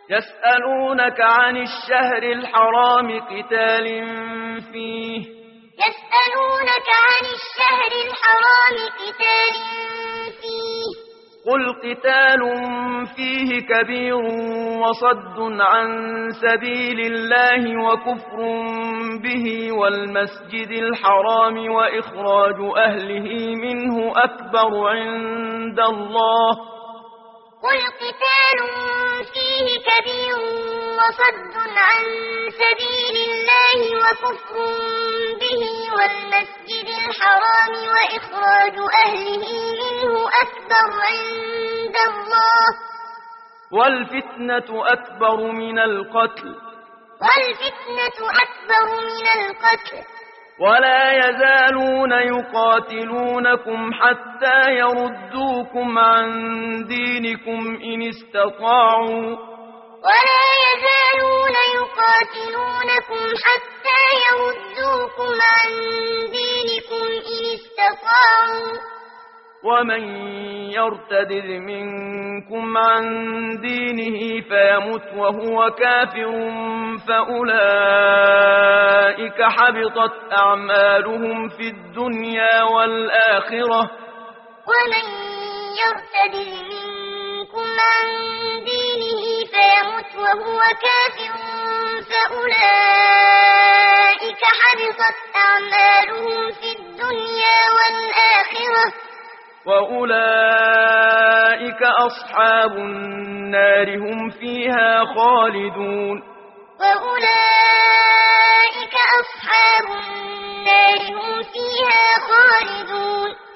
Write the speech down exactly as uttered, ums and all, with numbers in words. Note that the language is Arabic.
يسألونك عن الشهر الحرام قتال فيه يسألونك عن الشهر الحرام قتال فيه قل قتال فيه كبير وصد عن سبيل الله وكفر به والمسجد الحرام وإخراج أهله منه أكبر عند الله قل قتال فيه كبير وصد عن سبيل الله وكفر به والمسجد الحرام وإخراج أهله منه أكبر عند الله والفتنة أكبر من القتل والفتنة أكبر من القتل ولا يزالون يقاتلونكم حتى يردوكم عن دينكم إن استطاعوا ولا يزالون يقاتلونكم حتى يردوكم عن دينكم إن استطاعوا ومن يرتد منكم عن دينه فيمت وهو كافر فأولئك حبطت أعمالهم في الدنيا والآخرة ومن يرتد منكم عن دينه فيمت وهو كافر فأولئك حبطت أعمالهم في الدنيا والآخرة وأولئك أصحاب النار هم فيها خالدون وأولئك أصحاب النار هم فيها خالدون